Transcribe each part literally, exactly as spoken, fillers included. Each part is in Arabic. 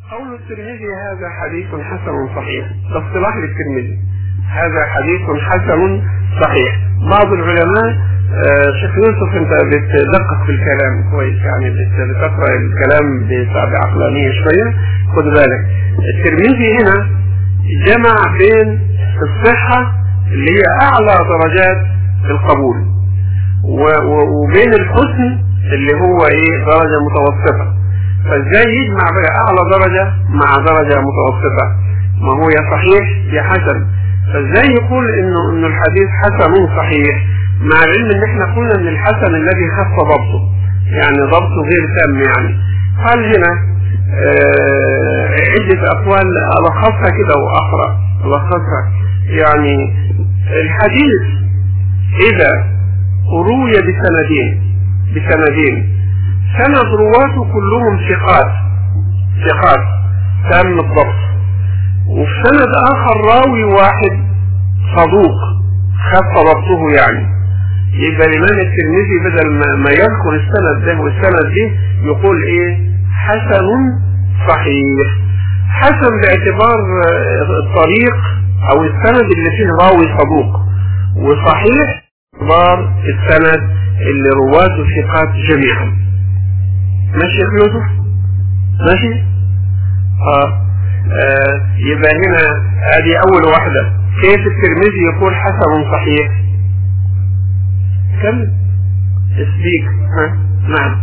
قول الترمذي هذا حديث حسن صحيح، ده اصطلاح للترمذي، هذا حديث حسن صحيح. بعض العلماء آه شيخ يوسف انت بتدقق في الكلام كويس، يعني بتقرا الكلام بعقلانيه شويه. خد بالك الترمذي هنا جمع بين الصحه اللي هي اعلى درجات القبول وبين الحسن اللي هو ايه درجه متوسطه. فازاي يجمع بقى اعلى درجه مع درجه متوسطه؟ ما هو يا صحيح يا حسن. فازاي يقول انه انه الحديث حسن صحيح مع العلم ان احنا قلنا ان الحسن الذي خف ضبطه، يعني ضبطه غير تام. يعني قال هنا آه عده اقوال الخصها كده واقرا الخصها. يعني الحديث اذا روي بسندين بسندين سند رواته كلهم ثقات ثقات تام الضبط، وفي سند اخر راوي واحد صدوق خف ضبطه، يعني يبقى الامام الترمذي بدل ما يذكر السند ده والسند ده يقول ايه؟ حسن صحيح. حسن باعتبار الطريق او السند اللي فيه راوي صدوق، وصحيح باعتبار السند اللي رواته ثقات جميعا. ماشي يا يوسف؟ ماشي؟ اه, آه. يبقى هنا ادي اول واحدة. كيف الترمذي يقول حسن صحيح؟ كم اسبيك؟ ها؟ نعم.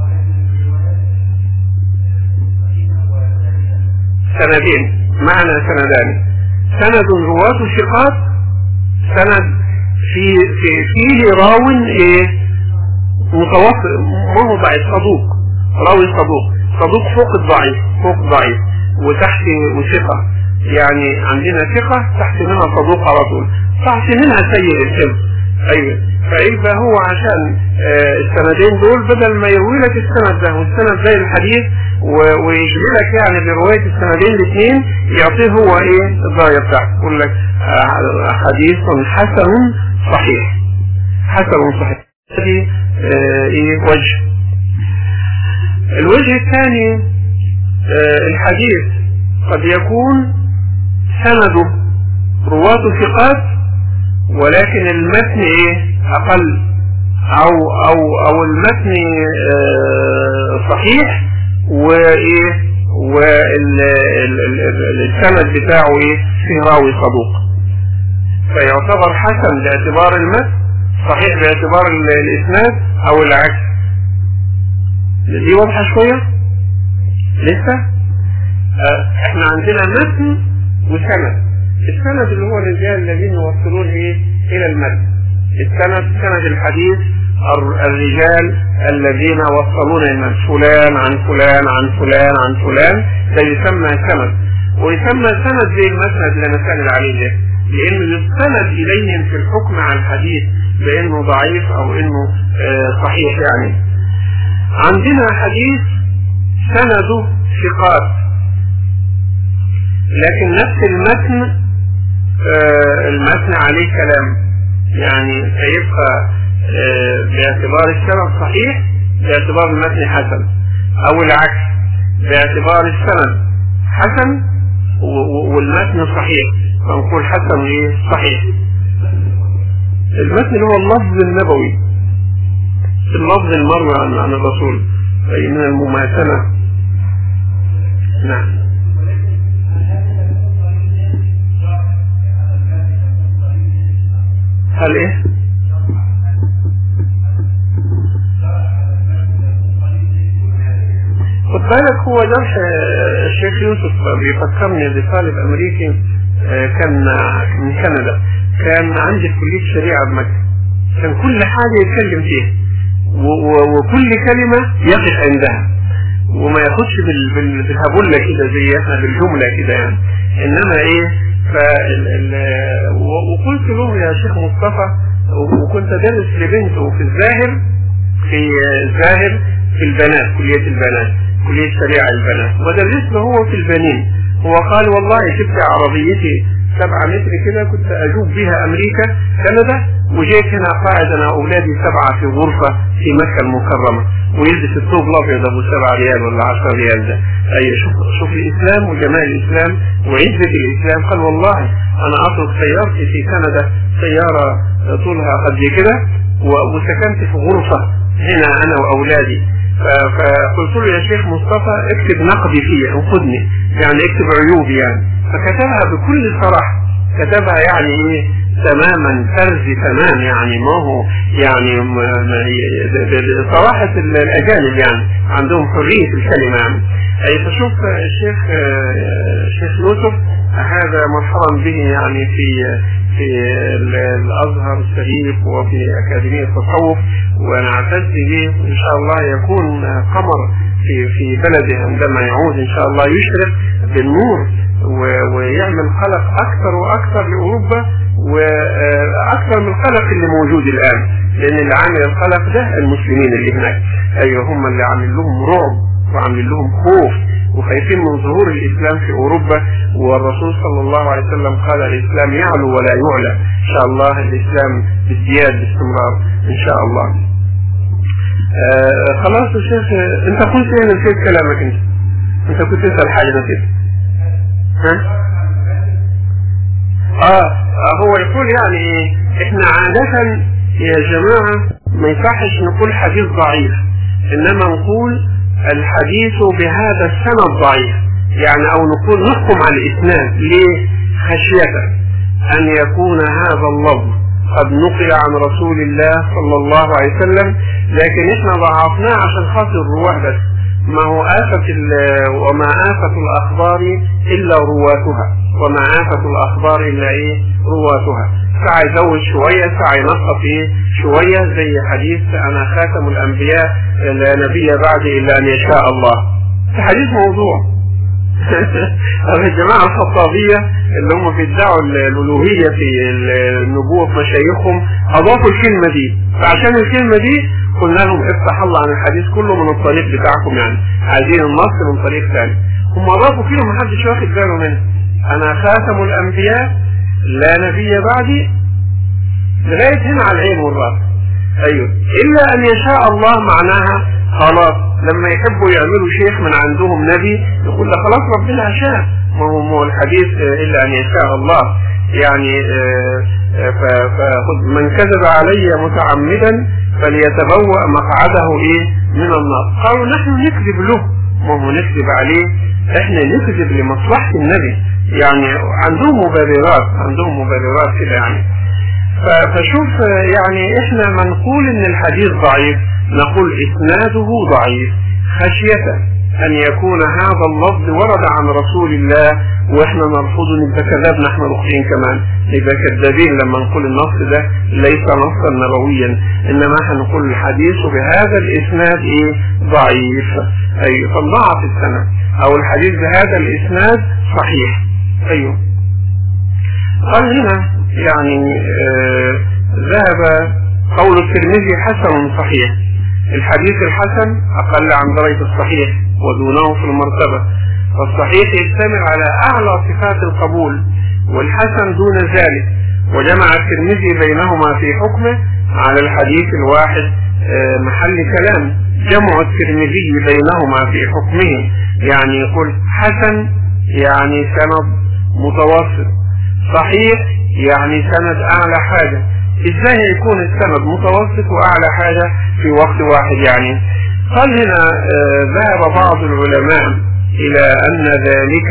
سندين، معنى سندان، سند رواته ثقات، سند في في فيه راو ايه؟ متوسط، ما هو ضعيف، صدوق، راوي صدوق، صدوق فوق الضعيف، فوق ضعيف وتحت وثقة. يعني عندنا ثقة تحت منها صدوق على طول، تحت منها سيء الحفظ. ايوه، فيبقى هو عشان آه السندين دول بدل ما يروي لك السند ده والسند زي الحديث ويشغلك يعني برواية السندين الاثنين، يعطيه هو ايه الدرجة بتاعته، يقول لك آه حديث حسن صحيح، حسن صحيح. هذه آه ايه وجه. الوجه الثاني آه الحديث قد يكون سنده رواته ثقات ولكن المتن ايه اقل، او او او المتن آه صحيح وايه والسند بتاعه ايه فيه راوي صدوق، فيعتبر حسن باعتبار المتن، صحيح باعتبار الاسناد او العكس. دي واضحة شوية لسه؟ اه احنا عندنا متن وسند. السند اللي هو الرجال الذين يوصلون ايه الى المتن، السند سند الحديث الرجال الذين وصلون المتن، فلان عن فلان عن فلان عن فلان، ده يسمى سند. ويسمى سند زي المسند اللي انا سأل عليه ده، لانه يستند اليهم في الحكم على الحديث بانه ضعيف او انه اه صحيح. يعني عندنا حديث سنده ثقات لكن نفس المتن آه المتن عليه كلام، يعني فيبقى آه باعتبار السند صحيح باعتبار المتن حسن، او العكس باعتبار السند حسن والمتن صحيح فنقول حسن ايه صحيح. المتن هو اللفظ النبوي، اللفظ المروي عن الرسول أي من المماثلة. نعم. هل ايه؟ خد بالك هو جرح الشيخ يوسف بيفكرني بطالب امريكي كان من كندا، كان عندي في كلية الشريعة بمكة، كان كل حاجة يتكلم فيها وكل كلمة يقف عندها وما ياخدش بالهبولة كده زي احنا بالجملة كده يعني، انما ايه فال وقلت له يا شيخ مصطفى، وكنت دارس لبنته في الزاهر في الزاهر في البنات، كلية البنات، كلية شريعة البنات، ودرس له هو في البنين. هو قال والله شفت عربيتي سبعة متر كده كنت اجوب بها امريكا كندا، وجيت هنا قاعد انا اولادي سبعة في غرفة في مكة المكرمة، ويلبس الثوب الابيض ابو سبعة ريال ولا عشرة ريال ده. اي شوف شوف الاسلام وجمال الاسلام وعزة الاسلام. قال والله انا اترك سيارتي في كندا، سيارة طولها قد كده، وسكنت في غرفة هنا انا واولادي. فقلت له يا شيخ مصطفى اكتب نقدي فيه، انقدني يعني اكتب عيوبي يعني. فكتبها بكل صراحة، كتبها يعني ايه تماما فرز تمام، يعني ما هو يعني صراحة الاجانب يعني عندهم حرية الكلمة يعني. اي فشوف الشيخ الشيخ يوسف هذا مرحبا به يعني في في الازهر الشريف وفي اكاديمية التصوف، ونعتز به وان شاء الله يكون قمر في في بلده عندما يعود ان شاء الله، يشرق بالنور ويعمل قلق اكثر واكثر لاوروبا واكثر من القلق اللي موجود الان، لان اللي عامل القلق ده المسلمين اللي هناك. ايوه هم اللي عامل لهم رعب وعامل لهم خوف وخايفين من ظهور الاسلام في اوروبا. والرسول صلى الله عليه وسلم قال الاسلام يعلو ولا يعلى، ان شاء الله الاسلام بالزياد باستمرار ان شاء الله. آه خلاص يا شيخ انت قلت ايه؟ نسيت كلامك انت انت كنت تسأل حاجة نسيت. ها؟ اه هو يقول يعني ايه، احنا عادة يا جماعة ما يصحش نقول حديث ضعيف، انما نقول الحديث بهذا السند ضعيف يعني، او نقول نحكم على الاسناد. ليه؟ خشية ان يكون هذا اللفظ قد نقل عن رسول الله صلى الله عليه وسلم، لكن احنا ضعفناه عشان خاطر الرواه بس. ما هو آفة وما آفة الأخبار إلا رواتها، وما آفة الأخبار إلا إيه رواتها. ساعة يزود شوية، ساعة ينقص إيه شوية، زي حديث أنا خاتم الأنبياء لا نبي بعد إلا أن يشاء الله، في حديث موضوع. الجماعة الخطابية اللي هم بيدعوا الألوهية في النبوة مشايخهم أضافوا الكلمة دي، فعشان الكلمة دي قلنا لهم افتح الله عن الحديث كله من الطريق بتاعكم، يعني عايزين النص من طريق ثاني. هم أضافوا فيه محدش واخد باله منه، أنا خاتم الأنبياء لا نبي بعدي لغاية هنا على العين والرأس. أيوه إلا أن يشاء الله معناها خلاص لما يحبوا يعملوا شيخ من عندهم نبي يقول له خلاص ربنا شاء، ما هو الحديث إلا أن يشاء الله يعني. فمن كذب علي متعمدا فليتبوأ مقعده ايه من النار. قالوا نحن نكذب له، ما هو نكذب عليه، احنا نكذب لمصلحة النبي يعني. عندهم مبررات عندهم مبررات كده يعني. فشوف يعني احنا ما نقول ان الحديث ضعيف، نقول اسناده ضعيف خشية ان يكون هذا اللفظ ورد عن رسول الله واحنا نرفضه، نبقى كذابنا احنا الاخرين كمان، نبقى كذابين لما نقول النص ده ليس نصا نبويا، انما هنقول الحديث بهذا الاسناد ايه ضعيف. ايوه فنضعف السند، او الحديث بهذا الاسناد صحيح. ايوه قال هنا يعني آه ذهب قول الترمذي حسن صحيح. الحديث الحسن اقل عن درجة الصحيح ودونه في المرتبة، فالصحيح يشتمل على اعلى صفات القبول والحسن دون ذلك، وجمع الترمذي بينهما في حكمه على الحديث الواحد محل كلام. جمع الترمذي بينهما في حكمه يعني يقول حسن يعني سند متوسط، صحيح يعني سند اعلى حاجة. ازاي يكون السند متوسط واعلى حاجة في وقت واحد يعني؟ قال هنا آه ذهب بعض العلماء الى ان ذلك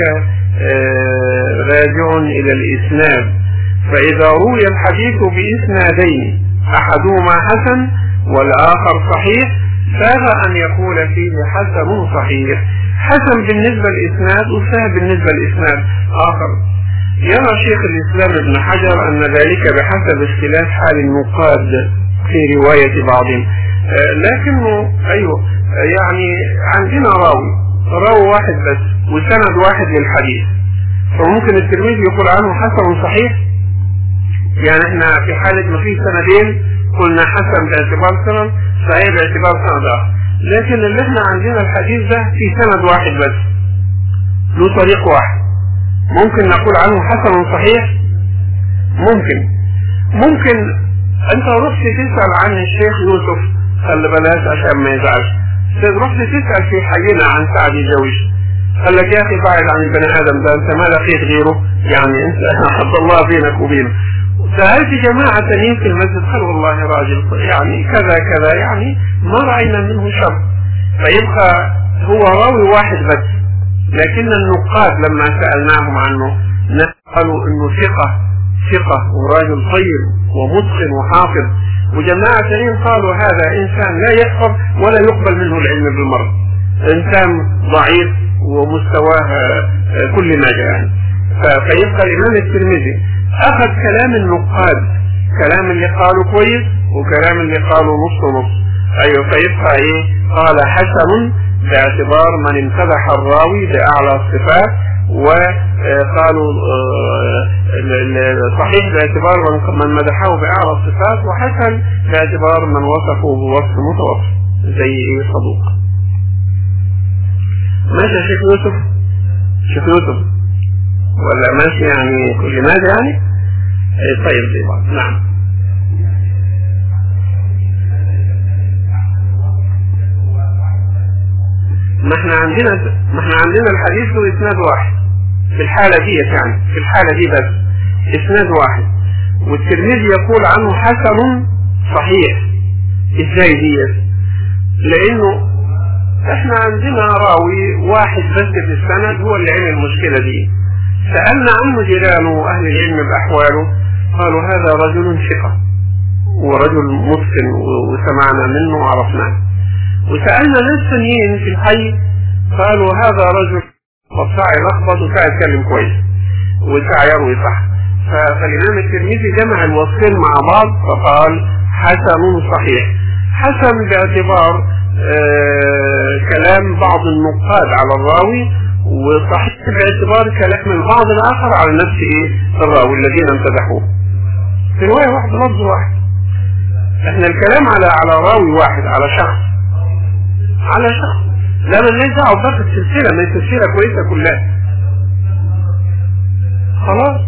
آه راجع الى الاسناد، فاذا روي الحديث باسنادين احدهما حسن والاخر صحيح ساغ ان يقول فيه حسن صحيح. حسن بالنسبة للاسناد وسهل بالنسبة للاسناد اخر. يرى شيخ الإسلام ابن حجر أن ذلك بحسب اختلاف حال النقاد في رواية بعضهم، آه لكنه أيوه يعني عندنا راوي راوي واحد بس وسند واحد للحديث، فممكن الترمذي يقول عنه حسن صحيح. يعني احنا في حالة ما فيه سندين قلنا حسن باعتبار سند، صحيح باعتبار سند آخر، لكن اللي احنا عندنا الحديث ده في سند واحد بس له طريق واحد، ممكن نقول عنه حسن صحيح. ممكن ممكن انت رحت تسأل عن الشيخ يوسف، خلي بلاش عشان ما يزعلش، تروح تسأل في حينا عن سعد الجويش، قال لك يا أخي بعد عن البني آدم ده، أنت ما لقيت غيره يعني، أنت حط الله بينك وبينه. سألت جماعة تانيين في المسجد قالوا والله راجل يعني كذا كذا يعني ما رأينا منه شر. فيبقى هو راوي واحد بس، لكن النقاد لما سألناهم عنه قالوا انه ثقة ثقة وراجل طيب ومتقن وحافظ، وجماعة تانيين قالوا هذا انسان لا يحفظ ولا يقبل منه العلم بالمرة، انسان ضعيف ومستواه كل ما جاء يعني. فيبقى الامام الترمذي اخذ كلام النقاد، كلام اللي قالوا كويس وكلام اللي قالوا نص نص. ايوه فيبقى ايه؟ قال حسن باعتبار من امتدح الراوي باعلى الصفات، وقالوا صحيح باعتبار من مدحه باعلى الصفات، وحسن باعتبار من وصفه بوصف متوسط زي ايه؟ صدوق. ماشي يا شيخ يوسف؟ شيخ يوسف ولا ماشي يعني كل ماذا يعني؟ ايه طيب زي بعض. نعم. ما احنا عندنا ما احنا عندنا الحديث له اسناد واحد في الحالة دي يعني، في الحالة دي بس اسناد واحد، والترمذي يقول عنه حسن صحيح. ازاي دي؟ لانه احنا عندنا راوي واحد بس في السند هو اللي عمل المشكلة دي. سألنا عنه جيرانه واهل العلم باحواله، قالوا هذا رجل ثقة ورجل متقن وسمعنا منه وعرفناه. وسألنا ناس ثانيين في الحي قالوا هذا رجل وساعة يلخبط وساعة يتكلم كويس وساعة يروي صح. فالإمام الترمذي جمع الوصفين مع بعض فقال حسن صحيح. حسن باعتبار آه كلام بعض النقاد على الراوي، وصحيح باعتبار كلام البعض الآخر على نفس إيه الراوي الذين امتدحوه. في رواية واحدة لفظ واحد. احنا الكلام على على راوي واحد، على شخص على شخص لا من ليس دعوه بس السلسله، ما السلسله كويسه كلها خلاص.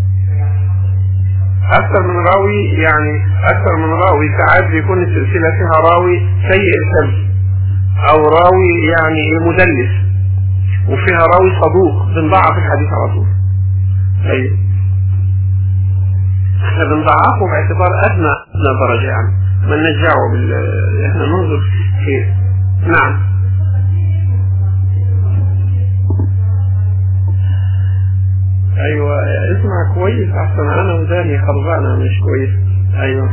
اكثر من راوي يعني اكثر من راوي ساعات بيكون السلسله فيها راوي سيء الحفظ او راوي يعني مدلس، وفيها راوي صدوق بنضعف الحديث على طول. طيب احنا بنضعفه باعتبار ادنى ادنى درجه يعني، ما نرجعه بال احنا ننظر في. نعم. ايوه اسمع كويس احسن، انا وداني خربانه مش كويس. ايوه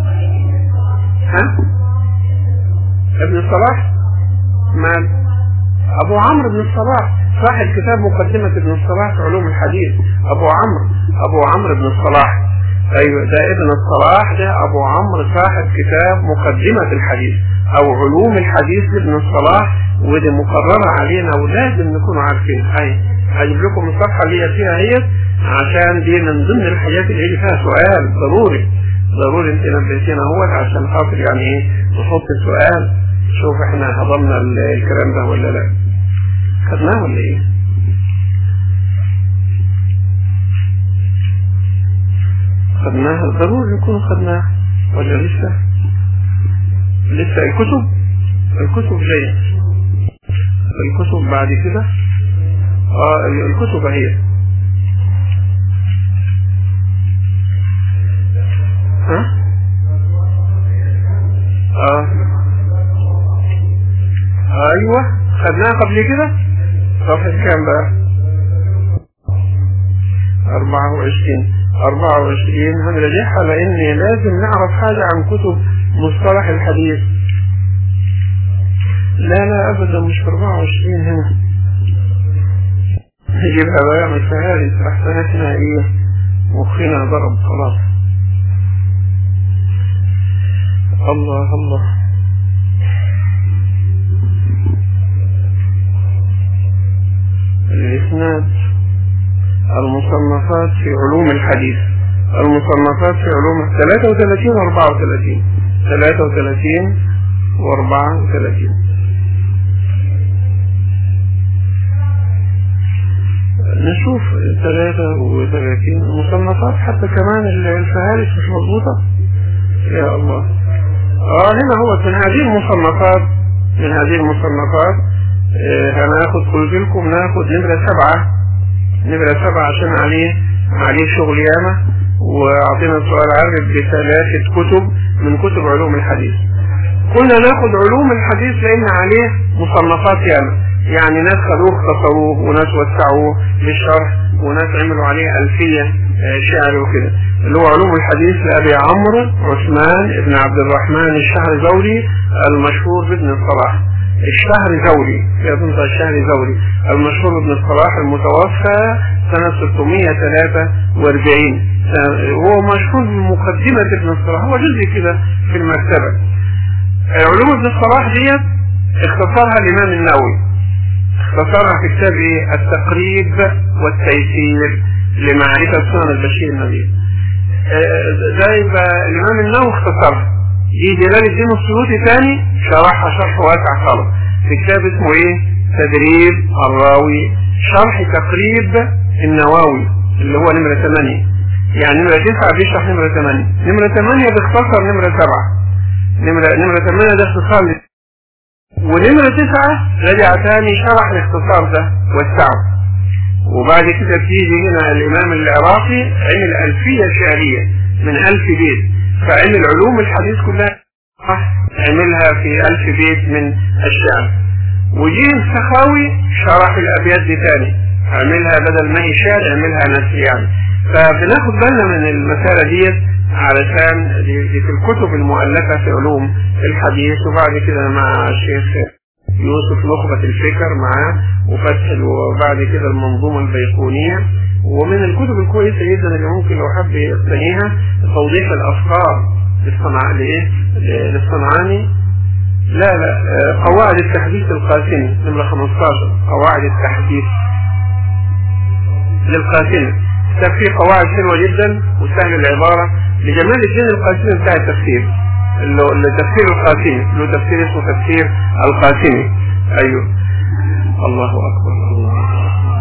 ها ابن الصلاح مال ابو عمرو بن الصلاح صاحب كتاب مقدمه ابن الصلاح في علوم الحديث. ابو عمرو ابو عمرو بن الصلاح. ايوه ده ابن الصلاح، ده ابو عمرو صاحب كتاب مقدمه الحديث او علوم الحديث لابن الصلاح، ودي مقررة علينا ولازم نكونوا عارفين. هاي هجيب لكم الصفحة اللي هي فيها هي، عشان دي من ضمن الحاجات اللي هي فيها سؤال ضروري ضروري انت نبهتينا اهوت عشان خاطر يعني ايه نحط السؤال. شوف احنا هضمنا الكلام ده ولا لا؟ خدناه ولا ايه؟ خدناه ضروري نكون خدناه ولا لسه؟ لسه الكتب الكتب جاية، الكتب بعد كده. اه الكتب هي ها اه ايوه خدناها قبل كده. صفحة كام بقى؟ اربعة وعشرين اربعة وعشرين هنرجعها لان لازم نعرف حاجة عن كتب مصطلح الحديث. لا لا ابدا مش في اربعة وعشرين هنا، نجيبها بقى مش فهارس احسن احنا ايه مخنا ضرب خلاص. الله الله الاسناد المصنفات في علوم الحديث، المصنفات في علوم ثلاثة وثلاثين واربعة وثلاثين ثلاثة وثلاثين واربعة وثلاثين. نشوف ثلاثة وثلاثين مصنفات، حتى كمان الفهارس مش مضبوطة. يا الله اه هنا هو من هذه المصنفات من هذه المصنفات هناخد قلت لكم ناخد نمرة سبعة نمرة سبعة عشان عليه عليه شغل ياما، وأعطينا سؤال عرض بثلاثة كتب من كتب علوم الحديث. كنا ناخد علوم الحديث لأن عليه مصنفات ياما، يعني ناس خدوه اختصروه وناس وسعوه بالشرح وناس عملوا عليه ألفية شعر وكده، اللي هو علوم الحديث لأبي عمرو عثمان ابن عبد الرحمن الشهرزوري المشهور بابن الصلاح. الشهرزوري يظن الشهرزوري المشهور بابن الصلاح المتوفى سنة ستمائة وثلاثة وأربعين. هو مشهور بمقدمة ابن الصلاح، هو جزء كده في المكتبة. علوم ابن الصلاح ديت اختصرها الإمام النووي، اختصرها في كتاب التقريب والتيسير لمعرفة سنن البشير النبيل. زي الإمام النووي اختصرها، دي جلال الدين السيوطي ثاني شرحها شرح واسع خالص في كتاب اسمه ايه؟ تدريب الراوي، شرح تقريب النووي اللي هو نمرة ثمانية، يعني نمرة تسعة بيشرح نمرة ثمانية، نمرة ثمانية بيختصر نمرة سبعة، نمرة نمرة ثمانية ده اختصار، ونمرة تسعة رجع ثاني شرح الاختصار ده وسعه. وبعد كده بتيجي هنا الإمام العراقي عمل ألفية شعرية من ألف بيت، فعمل علوم الحديث كلها عملها في ألف بيت من الشعر. وجيه السخاوي شرح الأبيات دي ثاني، عملها بدل ما هي شعر عملها نثر يعني. فبناخد بالنا من المسألة ديت علشان دي, دي في الكتب المؤلفة في علوم الحديث. وبعد كده مع الشيخ يوسف نخبة الفكر معاه وفتح، وبعد كده المنظومة البيقونية. ومن الكتب الكويسة جدا اللي ممكن لو حب يقتنيها توضيح الأفكار للصنعاني للصنعاني لا لا قواعد التحديث القاسمي نمرة خمستاشر، قواعد التحديث للقاسمي. كتاب فيه قواعد حلوة جدا وسهل العبارة لجمال الدين القاسمي بتاع التفسير، اللي التفسير القاسمي له تفسير اسمه تفسير القاسمي. أيوه الله أكبر الله أكبر.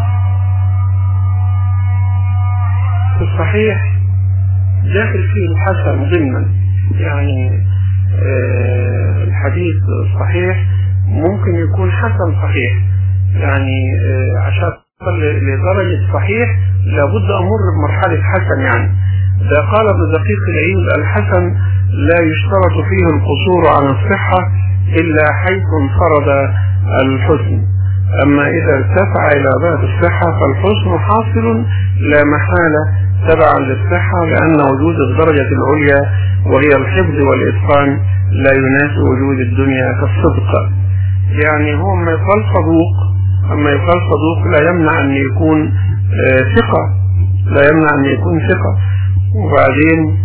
في الصحيح داخل فيه الحسن ضمنا، يعني آه الحديث الصحيح ممكن يكون حسن صحيح، يعني آه عشان لدرجة صحيح لابد أمر بمرحلة حسن. يعني ده قال ابن دقيق العيد الحسن لا يشترط فيه القصور عن الصحة إلا حيث انفرد الحسن، أما إذا ارتفع إلى ذات الصحة فالحسن حاصل لا محالة تبعا للصحة، لأن وجود الدرجة العليا وهي الحفظ والإتقان لا ينافي وجود الدنيا كالصدق. يعني هو ما يقال صدوق، أما يقال صدوق لا يمنع أن يكون ثقة، لا يمنع أن يكون ثقة. وبعدين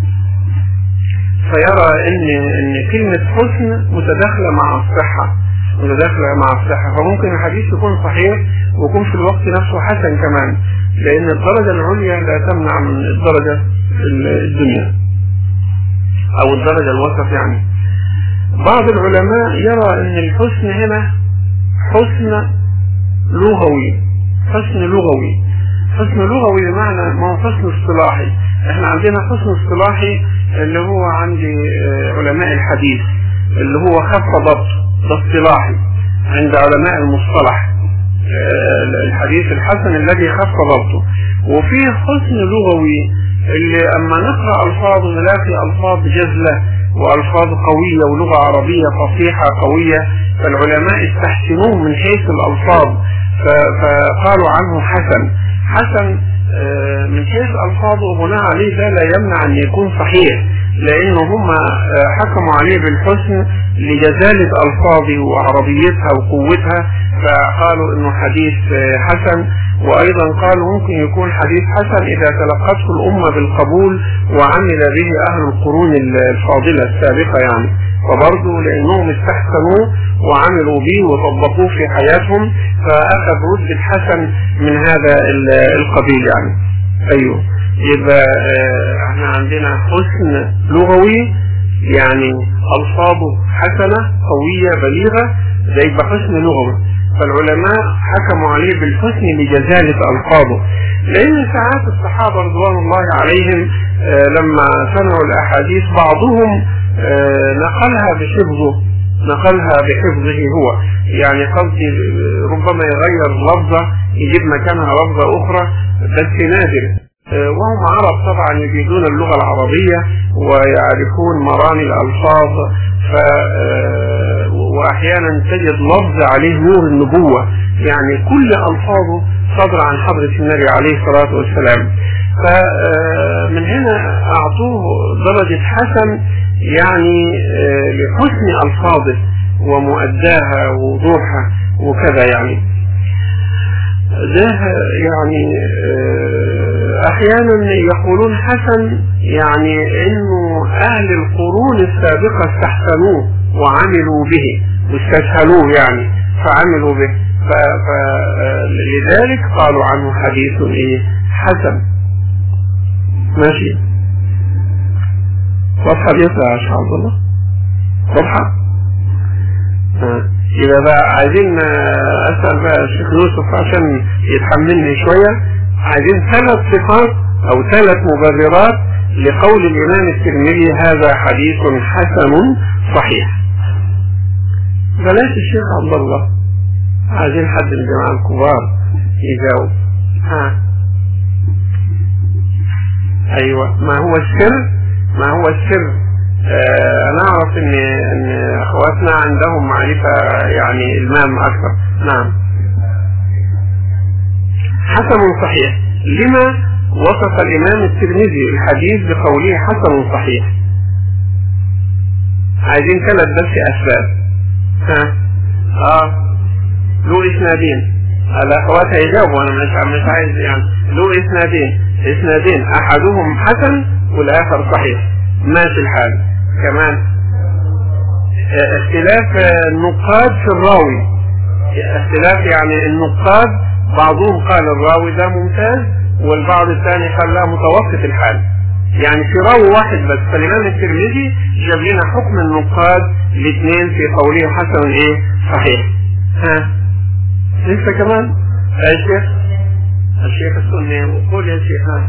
فيرى أن أن كلمة حسن متداخلة مع الصحة، متداخلة مع الصحة، فممكن الحديث يكون صحيح ويكون في الوقت نفسه حسن كمان، لأن الدرجة العليا لا تمنع من الدرجة الدنيا أو الدرجة الوسط. يعني بعض العلماء يرى أن الحسن هنا حسن لغوي، حسن لغوي، حسن لغوي بمعنى ما هو حسن اصطلاحي. احنا عندنا حسن اصطلاحي اللي هو عند علماء الحديث اللي هو خف ضبط، ده اصطلاحي عند علماء المصطلح الحديث الحسن الذي خف ضبطه. وفيه حسن لغوي اللي اما نقرأ الفاظ نلاقي الفاظ جزلة والفاظ قوية ولغة عربية فصيحة قوية، فالعلماء استحسنوه من حيث الالفاظ فقالوا عنه حسن. حسن من حيث الفاظه وبناء عليه ده لا يمنع ان يكون صحيح، لانه هم حكموا عليه بالحسن لجزالة الفاظه وعربيتها وقوتها، فقالوا انه حديث حسن. وايضا قالوا ممكن يكون حديث حسن اذا تلقته الامة بالقبول وعمل به اهل القرون الفاضلة السابقة، يعني فبرضه لانهم استحسنوه وعملوا به وطبقوه في حياتهم فاخذ رتبة حسن من هذا القبيل. يعني ايوه يبقى احنا عندنا حسن لغوي يعني الفاظه حسنة قوية بليغة، ده يبقى حسن لغوي. فالعلماء حكموا عليه بالحسن لجزالة الفاظه، لان ساعات الصحابة رضوان الله عليهم لما سمعوا الاحاديث بعضهم نقلها بحفظه نقلها بحفظه هو، يعني قصدي ربما يغير لفظة يجيب مكانها لفظة أخرى بس نادر. وهم عرب طبعا يجيدون اللغة العربية ويعرفون مرامي الألفاظ، ف وأحيانا تجد لفظ عليه نور النبوة، يعني كل ألفاظه صدر عن حضرة النبي عليه الصلاة والسلام. فمن هنا أعطوه درجة حسن يعني لحسن ألفاظه ومؤداها ووضوحها وكذا. يعني ده يعني أحيانا يقولون حسن يعني إنه أهل القرون السابقة استحسنوه وعملوا به واستسهلوه يعني فعملوا به، فلذلك قالوا عنه حديث إيه حسن. ماشي واضحة بيطلع إن شاء الله واضحة. إذا بقى عايزين أسأل بقى الشيخ يوسف عشان يتحملني شوية، عايزين ثلاث صفات أو ثلاث مبررات لقول الإمام الترمذي هذا حديث حسن صحيح. بلاش الشيخ عبد الله، عايزين حد من الجماعة الكبار يجاوب. ها أيوة، ما هو السر؟ ما هو السر؟ آه أنا أعرف إن إن أخواتنا عندهم معرفة يعني المام أكثر. نعم حسن صحيح. لما وصف الإمام الترمذي الحديث بقوله حسن صحيح؟ عايزين ثلاث بس أسباب. ها آه له إسنادين. الأخوات هيجاوبوا، أنا مش مش عايز يعني. له إسنادين إسنادين أحدهم حسن والآخر صحيح، ماشي الحال. كمان اختلاف النقاد في الراوي، اختلاف يعني النقاد بعضهم قال الراوي ده ممتاز والبعض الثاني قال لا متوسط الحال، يعني في راوي واحد بس. فالإمام الترمذي جاب لنا حكم النقاد الاثنين في قوله حسن ايه صحيح. ها لسه كمان يا شيخ الشيخ السني قول يا شيخ. ها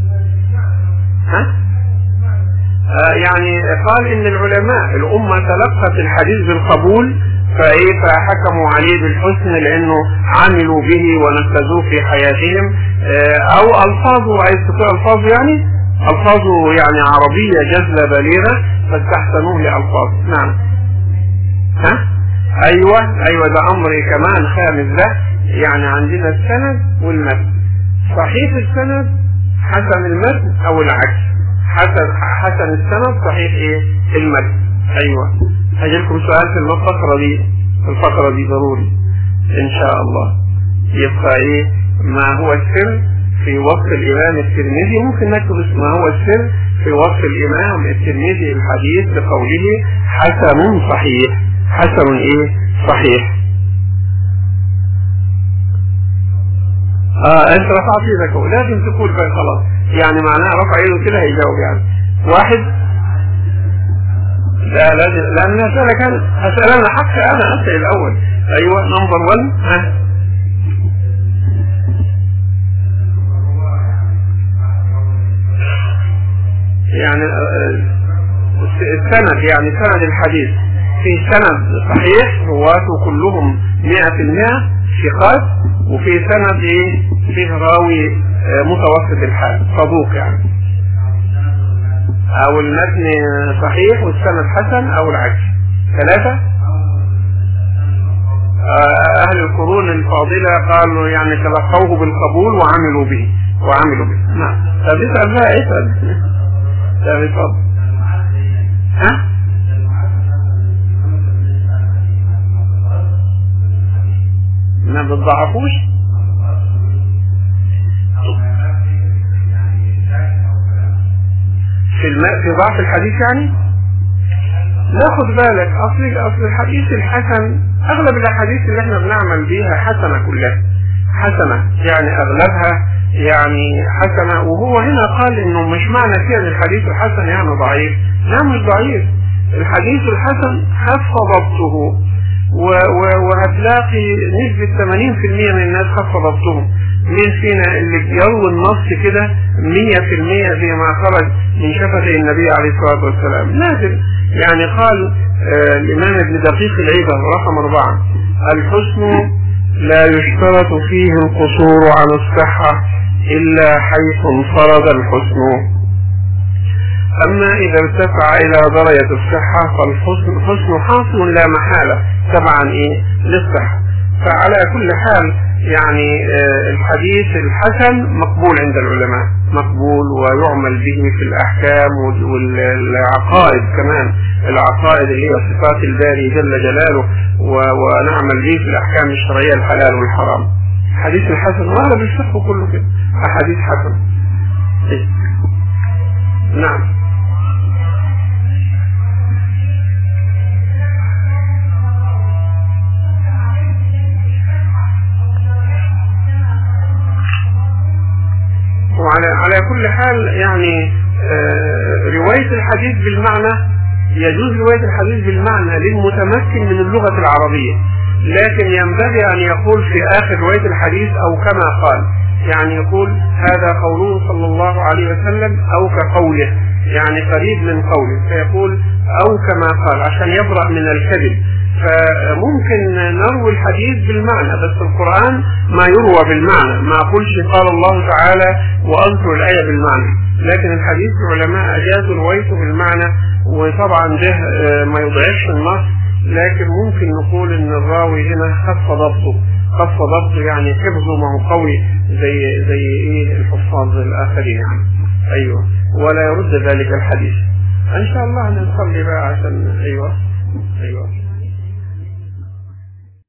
ها آه يعني قال ان العلماء الامة تلقت الحديث بالقبول فايه فحكموا عليه بالحسن لانه عملوا به ونفذوه في حياتهم. آه او الفاظه عايز تقول الفاظه يعني الفاظه يعني عربية جزلة بليغة فاستحسنوه لألفاظه. نعم ها ايوه ايوه ده امر كمان خامس. ده يعني عندنا السند والمتن، صحيح السند حسن المتن او العكس، حسن حسن السند صحيح ايه المتن. ايوه هجيلكم سؤال في الفقرة دي، في الفقرة دي ضروري ان شاء الله. يبقى ايه ما هو السر في وصف الامام الترمذي؟ ممكن نكتب ما هو السر في وصف الامام الترمذي الحديث بقوله حسن صحيح. حسن ايه صحيح. اه انت رفعت ايدك لازم تقول بقى خلاص، يعني معناها رفع ايده كده هيجاوب. يعني واحد لا لازم، لان اسالك انا اسال انا حتى انا اسال الاول. ايوه نمبر واحد. ها يعني السند يعني سند الحديث في سند صحيح رواته كلهم مئة في المئة ثقات، وفي سند ايه فيه راوي متوسط الحال صدوق يعني، او المتن صحيح والسند حسن او العكس. ثلاثة اهل القرون الفاضلة قالوا يعني تلقوه بالقبول وعملوا به وعملوا به. نعم طب اسأل بقى اسأل. طب اتفضل. ها ما بتضعفوش في الماء في ضعف الحديث يعني؟ لا خد بالك اصل اصل الحديث الحسن اغلب الاحاديث اللي احنا بنعمل بيها حسنة كلها حسنة، يعني اغلبها يعني حسنة. وهو هنا قال انه مش معنى كده ان الحديث الحسن يعني ضعيف، لا مش ضعيف. الحديث الحسن خف ضبطه وهتلاقي نسبة ثمانين في المئة من الناس خف ضبطهم. مين فينا اللي يروي النص كده مية في المية زي ما خرج من شفتي النبي عليه الصلاة والسلام؟ نادر. يعني قال آه الإمام ابن دقيق العيد رقم أربعة: الحسن لا يشترط فيه القصور عن الصحة إلا حيث انفرد الحسن، أما إذا ارتفع إلى درجة الصحة فالحسن حسن حاصل لا محالة تبعا إيه للصحة. فعلى كل حال يعني الحديث الحسن مقبول عند العلماء، مقبول ويعمل به في الأحكام والعقائد كمان، العقائد اللي هي صفات الباري جل جلاله، ونعمل به في الأحكام الشرعية الحلال والحرام. حديث الحسن وهذا بالفقه كله كده أحاديث حسن. إيه؟ نعم. وعلى على كل حال يعني آه رواية الحديث بالمعنى يجوز رواية الحديث بالمعنى للمتمكن من اللغة العربية، لكن ينبغي أن يقول في آخر رواية الحديث أو كما قال، يعني يقول هذا قوله صلى الله عليه وسلم أو كقوله، يعني قريب من قوله، فيقول أو كما قال عشان يبرأ من الكذب. فممكن نروي الحديث بالمعنى، بس القرآن ما يروى بالمعنى، ما أقولش قال الله تعالى وأذكر الآية بالمعنى، لكن الحديث العلماء أجازوا روايته بالمعنى، وطبعا ده ما يضعفش النص، لكن ممكن نقول ان الراوي هنا خف ضبطه، خف ضبطه يعني حفظه ما هو قوي زي زي ايه الحفاظ الاخرين يعني. ايوه، ولا يرد ذلك الحديث. ان شاء الله نصلي بقى عشان ايوه ايوه